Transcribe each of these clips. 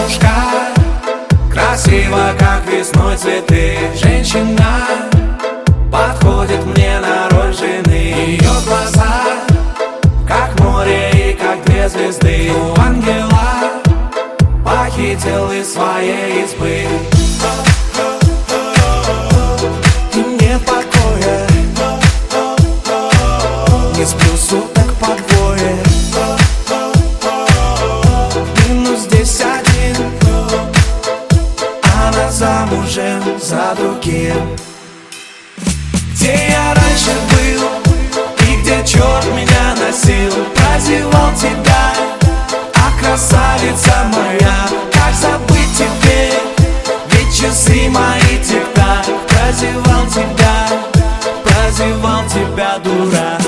девушка, красиво, как весной цветы. Женщина подходит мне на роль жены. Ее глаза, как море и как две звезды. У ангела похитил из своей избы. И нет покоя, не сплю суток по двое. Минус здесь один, она замужем за другим. Где я раньше был и где черт меня носил, прозевал тебя, а красавица моя, как забыть теперь, ведь часы мои тик-так. Прозевал тебя, дурак.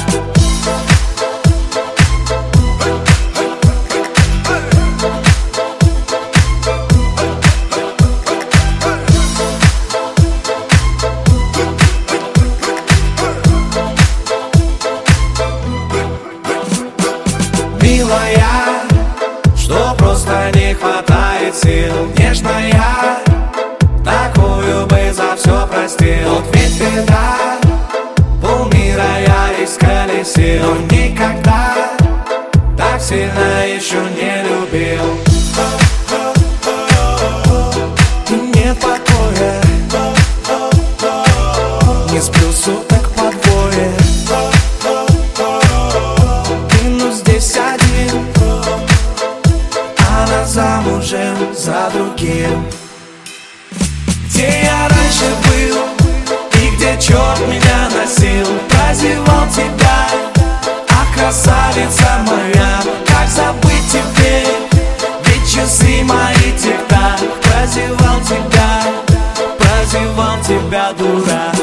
Милая, что просто не хватает сил. Нежная, такую бы за все простил. Вот ведь беда, полмира я исколесил, но никогда так сильно еще не любил. И нет покоя, не сплю суток по двое. Минус здесь один, она замужем за другим. Где я раньше был и где черт меня носил, прозевал тебя, а красавица моя, как забыть теперь, ведь часы мои тик-так. Прозевал тебя, дурак.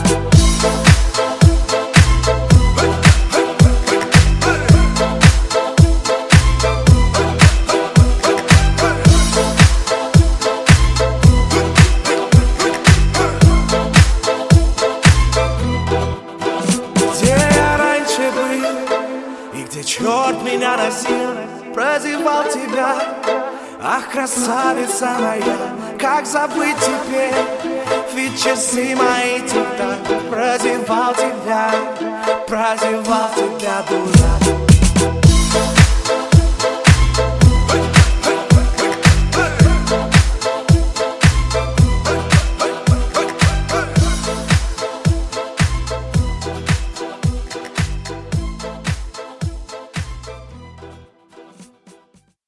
И где черт меня носил, прозевал тебя, ах, красавица моя, как забыть теперь, ведь часы мои тик-так. Прозевал тебя, дурак.